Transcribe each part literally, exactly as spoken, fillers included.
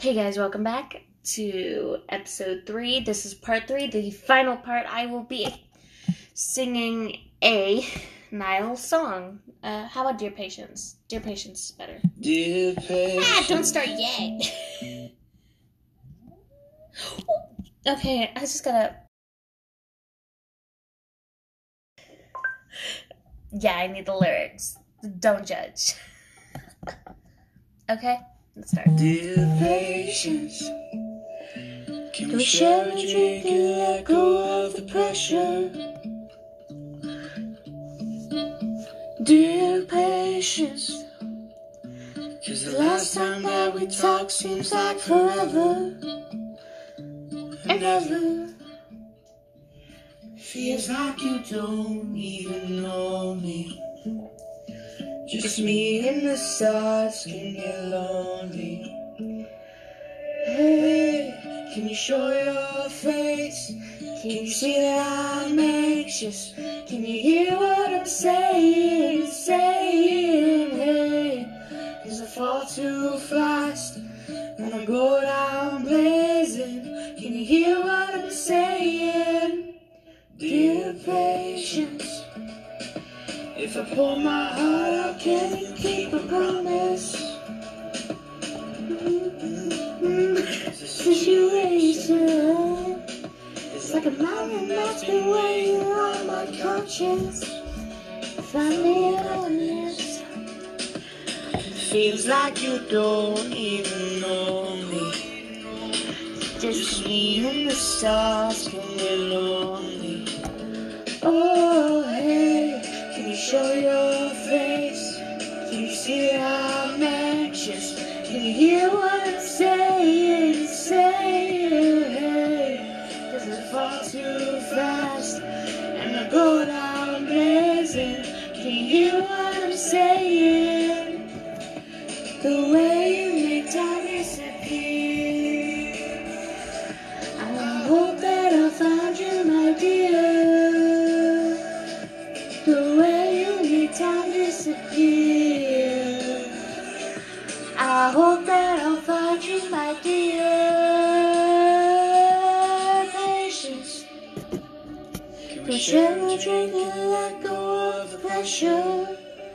Hey guys, welcome back to episode three. This is part three, the final part. I will be singing a Nile song. Uh, how about Dear Patience? Dear Patience is better. Dear Patience. Ah, don't start yet. Okay, I just gotta... Yeah, I need the lyrics. Don't judge. Okay, let's start. Dear Patience, can we share a drink and let go of the pressure? Dear Patience, cause the last time that we talked seems like forever and ever. Feels like you don't even know me. Just me and the stars can get lonely. Hey, can you show your face? Can you see that I'm anxious? Can you hear what I'm saying? Saying, hey, cause I fall too fast and I go down blazing. Can you hear what I'm saying? Dear Patience, if I pour my heart out, can you keep a promise? Mm-hmm. The situation is like a mountain that's been weighing on my conscience. Find me honest. Feels like you don't even know me. Just me and the stars can get lonely. Oh, hey, can you show your face? Can you see that I'm anxious? Can you hear what I'm saying? Saying, hey, cause I fall too fast and I go down blazing. Can you hear what I'm saying? The way you make time disappear. I hope that I'll find you, my dear. The way you make time disappear. I hope that I'll find you, my dear. Patience. Can we share a drink and let go of the pressure?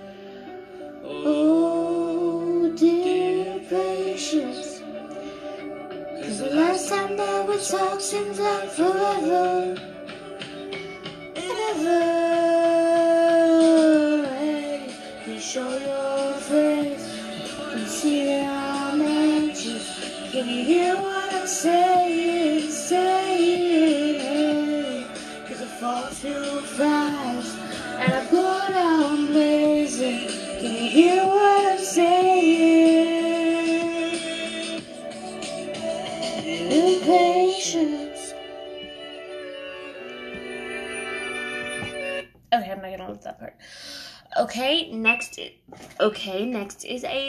Oh, dear Patience. Cause the last time that we talked seems like forever and ever. Show your face. Can you see that I'm anxious? Can you hear what I'm saying? Saying, hey, cause I fall too fast and I go down blazing. Can you hear what I'm saying? Impatience. Okay, I'm not gonna lose that part. Okay, next is, okay, next is a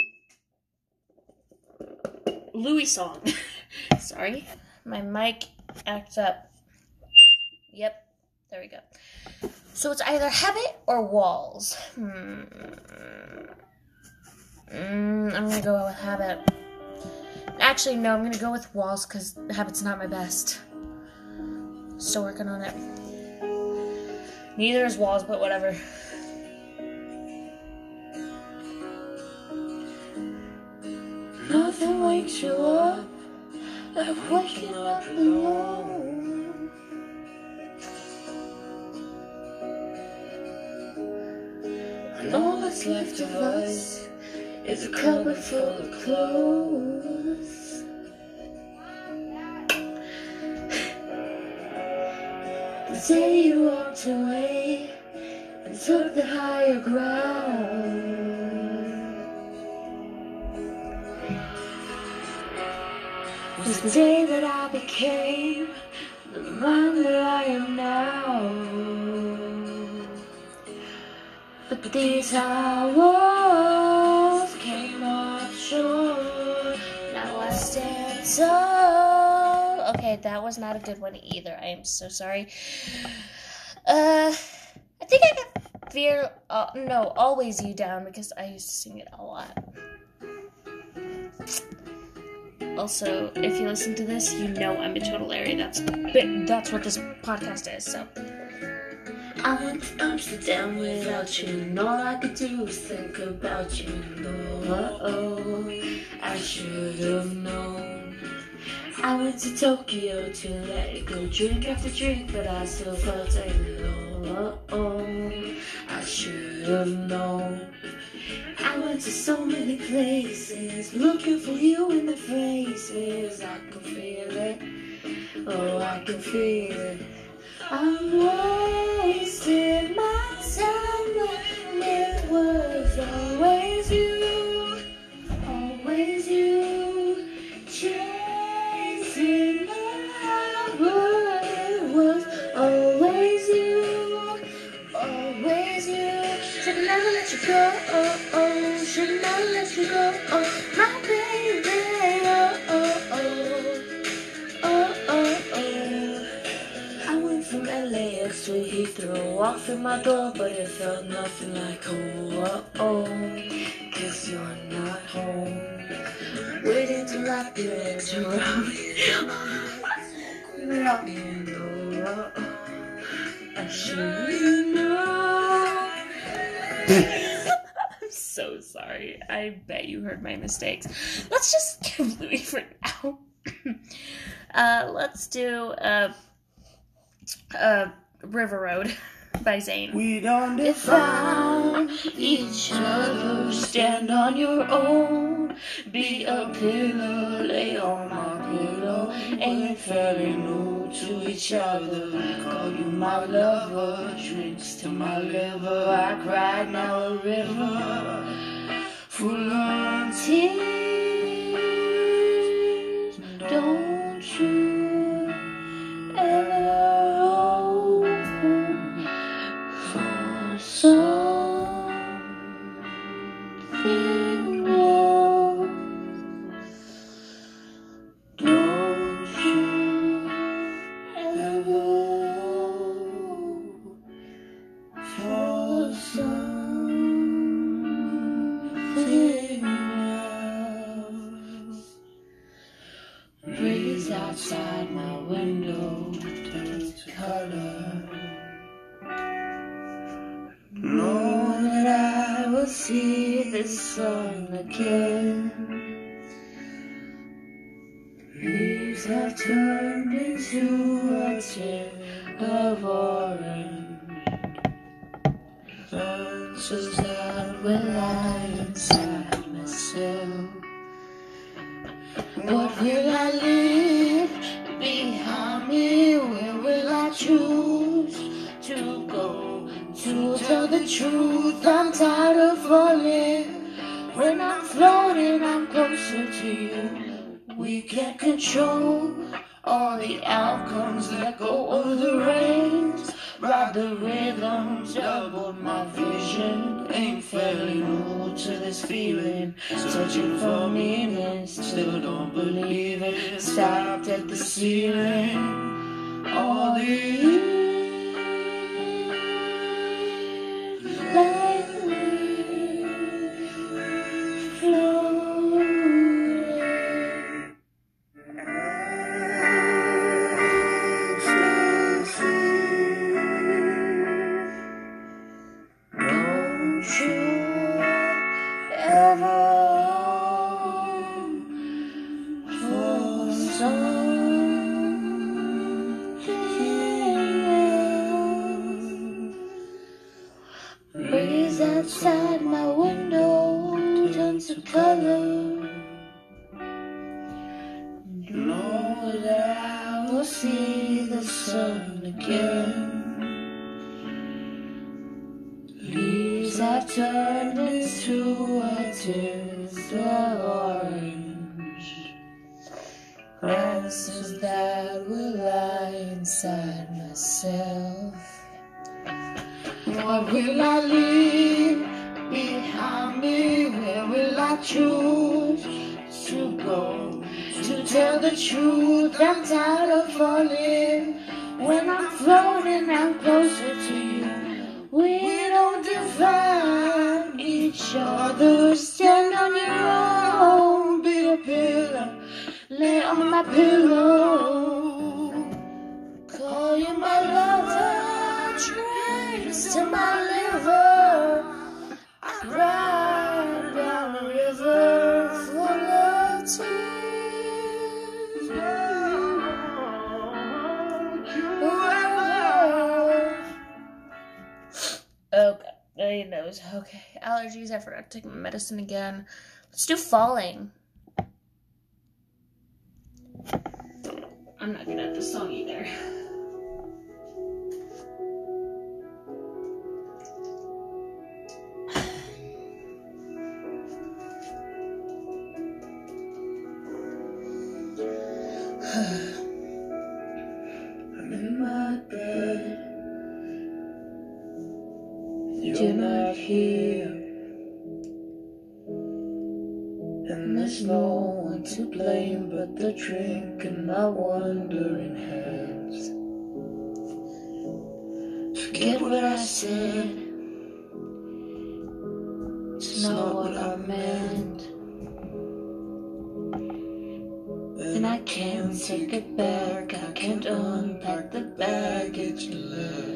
Louis song. Sorry, my mic acts up. Yep, there we go. So it's either Habit or Walls. Hmm. Mm, I'm gonna go with Habit. Actually, no, I'm gonna go with Walls because Habit's not my best. Still working on it. Neither is Walls, but whatever. Nothing wakes you up like waking up alone. And all that's left of us is a cupboard full of clothes. The day you walked away and took the higher ground. Was the day that I became the man that I am now. But these hours came off short. Now I stand tall. Okay, that was not a good one either. I am so sorry. Uh, I think I got Fear. Uh, no, Always You down because I used to sing it a lot. Also, if you listen to this, you know I'm a total Larry. That's that's what this podcast is. So. I went to Amsterdam without you, and all I could do was think about you. Oh, oh, I should have known. I went to Tokyo to let it go, drink after drink, but I still felt alone. Oh, oh, I should have known. I went to so many places, looking for you in the faces. I can feel it, oh, I can feel it. I'm wasting my time when it was always you, always you, chasing love, but it was always you, always you. Should never let you go, oh, oh, should never let you go, oh, my baby, oh, oh, oh, oh, oh, oh. I went from L A X to Heathrow, walked through my door, but it felt nothing like home. Oh, oh, cause you're not home. Waiting to wrap your legs around me, around me, and oh, oh, I should know. I'm so sorry. I bet you heard my mistakes. Let's just give Louis for now. uh, let's do uh. Uh, River Road by Zayn. We don't define each other, stand on your own, be a pillow, lay on my pillow, ain't fairly new to each other, call you my lover, drinks to my liver, I cried now a river, full of tears, don't you ever something else. Don't you ever for something else. Breeze outside my window turns to color. Know that I will see the sun again. Leaves have turned into a tint of orange. Answers that will lie inside myself. What will I leave behind me? Where will I choose to go? To tell the truth, I'm tired of falling. When I'm floating, I'm closer to you. We can't control all the outcomes. Let go of the reins, ride the rhythm, double my vision. Ain't fairly new to this feeling, searching for meaning, still don't believe it. Stopped at the ceiling, all the years. Like we floating, don't you ever for something else. Breeze outside my window turns to color. Know that I will see the sun again. Leaves have turned into a tint of orange. Answers that will lie inside myself. What will I leave behind me? Where will I choose to go? To tell the truth, I'm tired of falling. When I'm floating, I'm closer to you. We don't define each other. Stand on your own, be a pillar, lay on my pillow. Call you my lover, drinks to my liver. I ride down a river full of tears. Okay, your nose. Okay, allergies. I forgot to take my medicine again. Let's do falling. I'm not good at this song either. I'm in my bed. You're not here, and there's no one to blame but the drink and my wandering hands. Forget what I said, it's not what I meant, and I can't take it back. I can't unpack the baggage you left.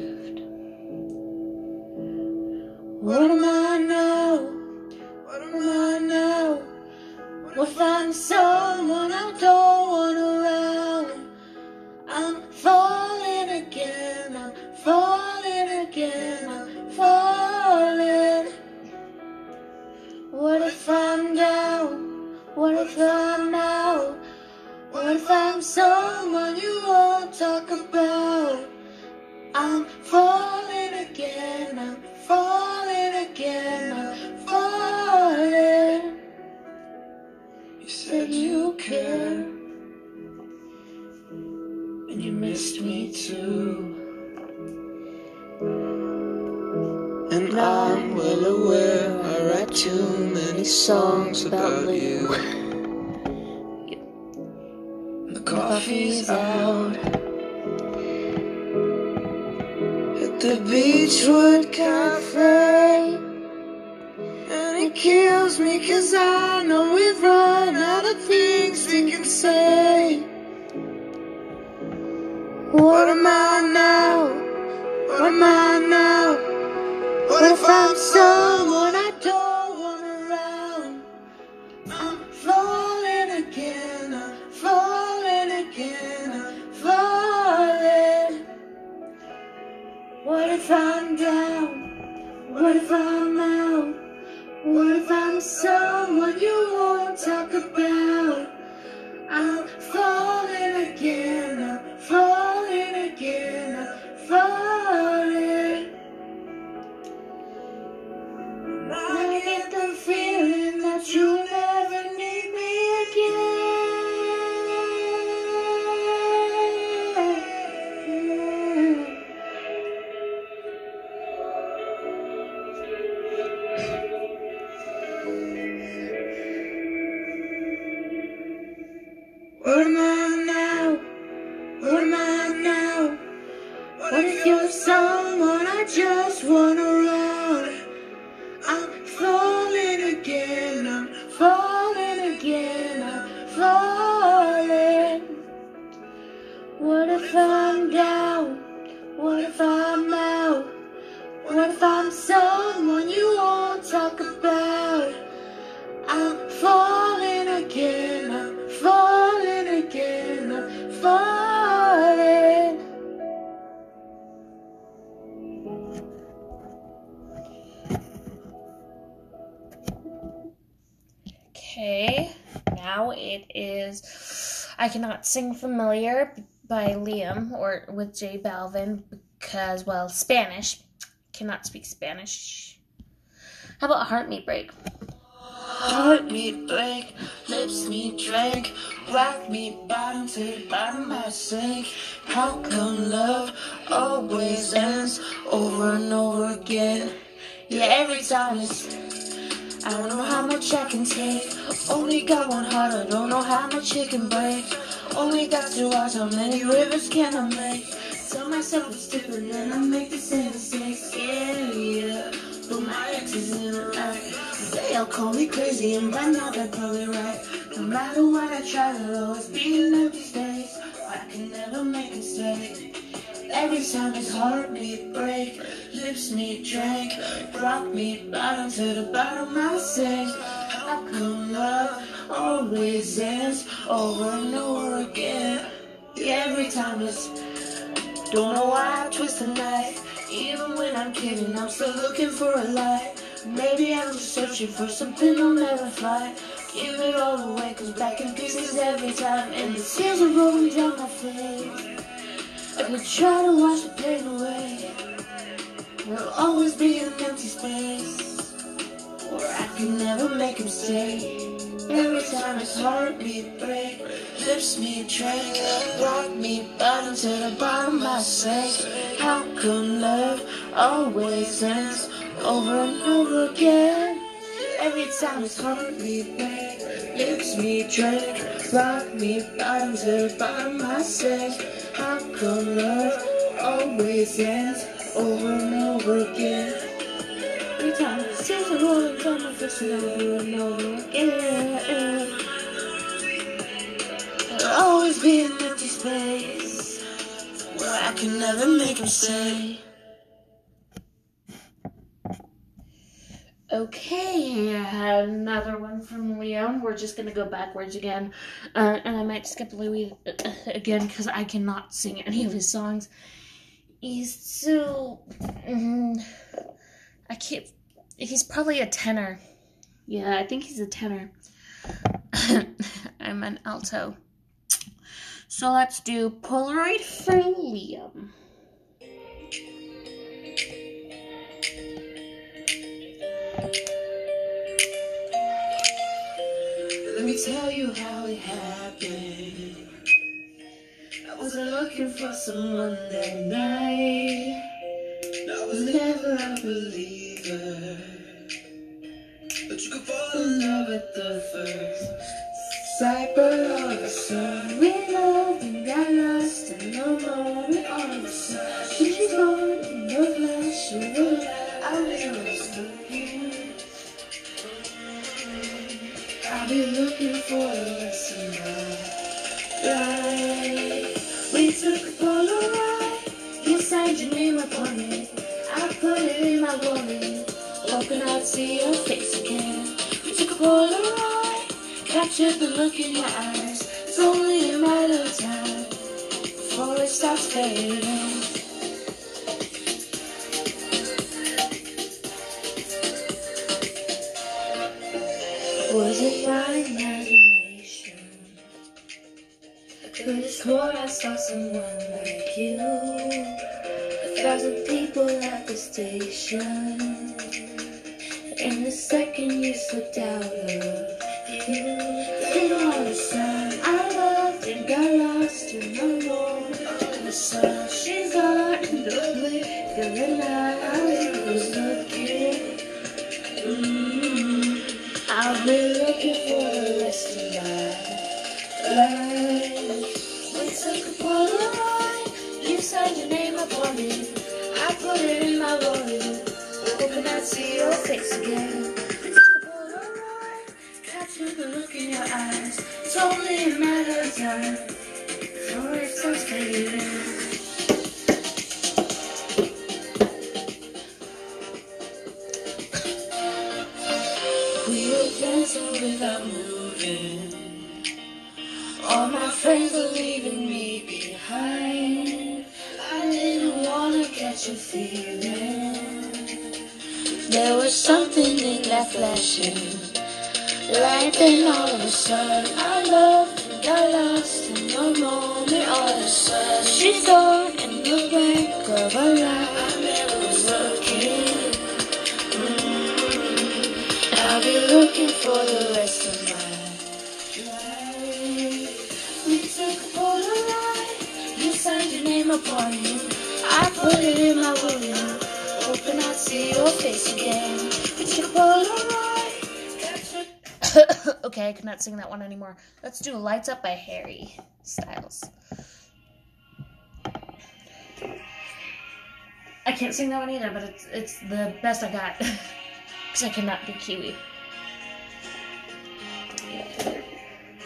What am I now? What am I now? What if I'm someone I don't want around? I'm falling again, I'm falling again, I'm falling. What if I'm down? What if I'm out? What if I'm someone you won't talk about? I'm falling again, I'm falling again, I'm falling. You said you care, and you missed me too. And I'm well aware I write too many songs about you. The coffee's out at the Beechwood Cafe, and it kills me cause I know we've run out of things we can say. What am I now? What am I now? What if I'm someone I don't want around? I'm falling again, I'm falling again, I'm falling. What if I'm down? What if I'm out? What if I'm someone you won't talk about? I'm falling again, I'm falling again, I'm falling. I get the feeling that you'll never need me again. What am I now? What am I now? What if you're someone I just want around? I'm falling again, I'm falling again, I'm falling. What if I'm down? What if I'm out? What if I'm someone you won't talk about? I'm falling again, I'm falling again, I'm falling. Okay, now it is I Cannot Sing Familiar by Liam or with J Balvin because, well, Spanish. Cannot speak Spanish. How about Heart Me Break? Heart me break, lips me drink, rock me bottom to the bottom I sink. How come love always ends over and over again? Yeah, every time it's I don't know how much I can take. Only got one heart, I don't know how much it can break. Only got two hearts, how many rivers can I make? Tell myself it's different and I make the same mistakes. Yeah, yeah, but my ex is in the right. They'll call me crazy and by now they're probably right. No matter what I try, there'll always be an empty space. I can never make a mistake. Every time his heartbeat break, lips me drink, rock me bottom to the bottom I sink. How come love always ends over and over again? Every time it's, don't know why I twist the knife. Even when I'm kidding, I'm still looking for a light. Maybe I'm just searching for something I'll never find. Give it all away, cause back in pieces every time. And the tears are rolling down my face. I could try to wash the pain away. There'll always be an empty space, or I can never make him stay. Every time his heartbeat break, lips me drink, rock me bottom to the bottom I sink. How come love always ends over and over again? Every time his heartbeat break, lips me drink, rock me bottom to the bottom I sink. How come love always ends over and over again? Every time the tears are rolling down my face and over and over again. There'll always be an empty space where I can never make him stay. Okay, another one from Liam. We're just gonna go backwards again, uh, and I might skip Louis uh, again because I cannot sing any of his songs. He's so um, I can't. He's probably a tenor. Yeah, I think he's a tenor. I'm an alto. So let's do Polaroid for Liam. Let me tell you how it happened. I wasn't looking for someone that night. I was never a believer, but you could fall in love at the first sight. But all of a sudden we loved and got lost in the moment. All of a sudden she's gone in the flash of the light. I was looking. I'll be looking for the rest of my life. We took a Polaroid, you signed your name upon it. I put it in my wallet, hoping I'd see your face again. We took a Polaroid, captured the look in your eyes. It's only a matter of time before it starts fading. Was it my imagination? I could have sworn I saw someone like you. A thousand people at the station, and the second you slipped out of view, then all of a sudden I loved and got lost in the moment. All of a sudden she's gone in the blink of an eye. I was looking. Mm-hmm. I'll be looking for the rest of my life. We took a Polaroid, you signed your name upon it. I put it in my wallet, hoping I'd see your face again. We took a Polaroid, captured the look in your eyes. It's only a matter of time before it starts fading. We were dancing without moving. All my friends are leaving me behind. I didn't wanna catch a feeling. There was something in that flashing light. Then all of a sudden I loved and got lost in the moment. All of a sudden she's gone in the blink of a light. I never was looking. I'll be looking for the rest of my life. We took a Polaroid, you signed your name upon it. I put it in my wallet, hoping I'd see your face again. We took a Polaroid. Okay, I cannot sing that one anymore. Let's do Lights Up by Harry Styles. I can't sing that one either, but it's it's the best I got. Because I cannot do Kiwi.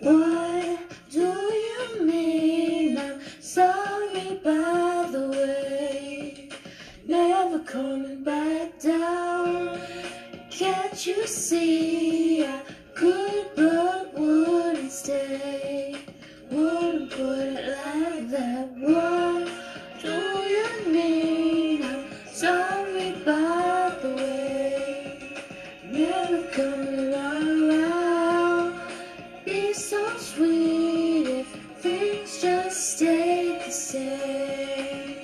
What do you mean? I'm sorry, by the way. Never coming back down. Can't you see? I could but wouldn't stay. Wouldn't put it like that. What do you mean? I'm sorry, by the way. Never coming around. Be so sweet if things just stay the same.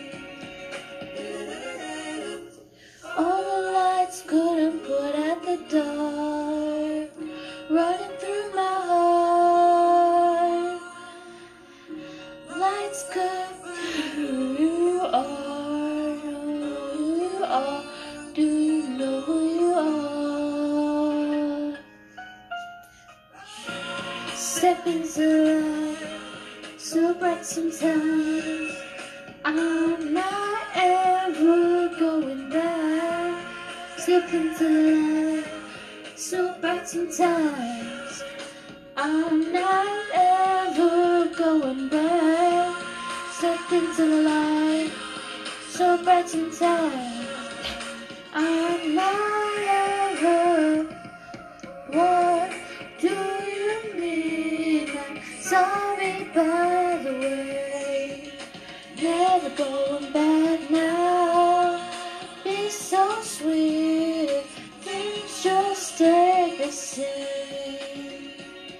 All the lights couldn't put out the dark, running through my heart. Lights could who you are, who you are. Do you know who you are? Step into light, so bright sometimes. I'm not ever going back. Step into light, so bright sometimes. I'm not ever going back. Step into the light, so bright sometimes. I'm not ever. What do you mean? I'm sorry, by the way. Never going back now. Be so sweet if things just stay the same.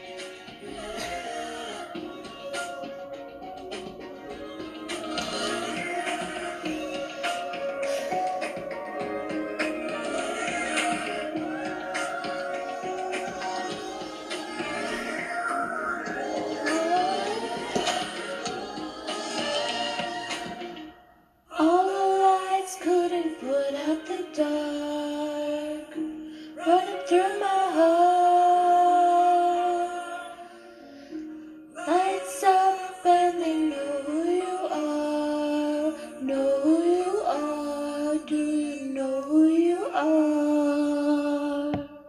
All the lights couldn't put out the dark, running through my heart. Lights up and they know who you are, know who you are. Do you know who you are?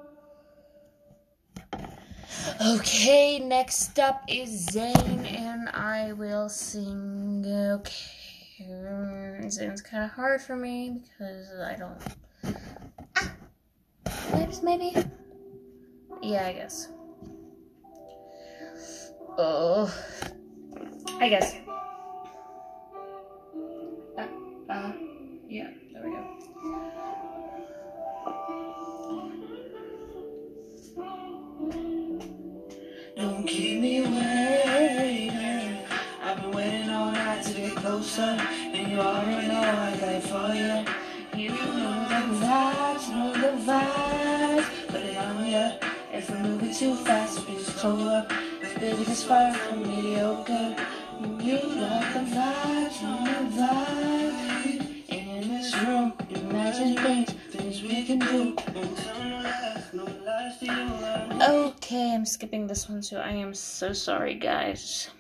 Okay, next up is Zayn, and I will sing. Okay. It's kind of hard for me because I don't. Ah, lips maybe. Yeah, I guess. Oh, I guess. Uh, uh, yeah, there we go. Don't keep me waiting. I've been waiting all night to get closer, and you already know I got it for you. You know the vibes, know the vibes, but I'm yeah. If we're moving too fast, we just slow up. Baby, this far from mediocre. You got the vibes, know the vibes. In this room, imagine things, things we can do. Okay, I'm skipping this one too. I am so sorry, guys.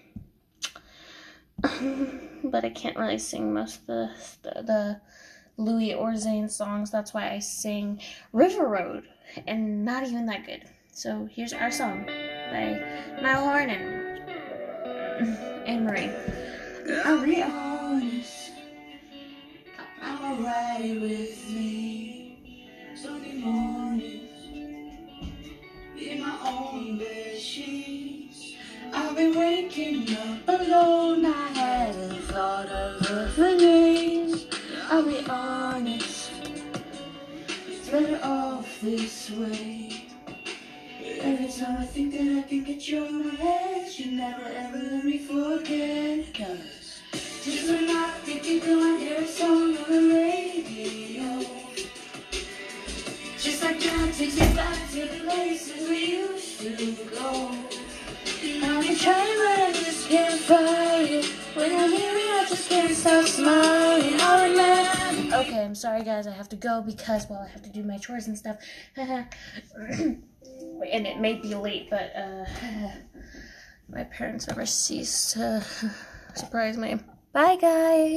But I can't really sing most of the, the, the Louis or Zayn songs. That's why I sing River Road, and not even that good. So here's our song by Niall Horan and Anne Marie. I'll be honest, I'm alright with me. Sunday mornings, in my own bed sheets. I've been waking up alone. I hadn't thought of it for days. I'll be honest, it's better off this way. Every time I think that I can get you in my head, you never ever let me forget. Cause just when I think you're going, hear a song on the radio. Just like that takes me back to the places we used to go. I've been trying but I just can't fight it. When I hear it I just can't stop smiling. I remember. Okay, I'm sorry guys, I have to go because, well, I have to do my chores and stuff. And it may be late, but uh, my parents never cease to surprise me. Bye guys!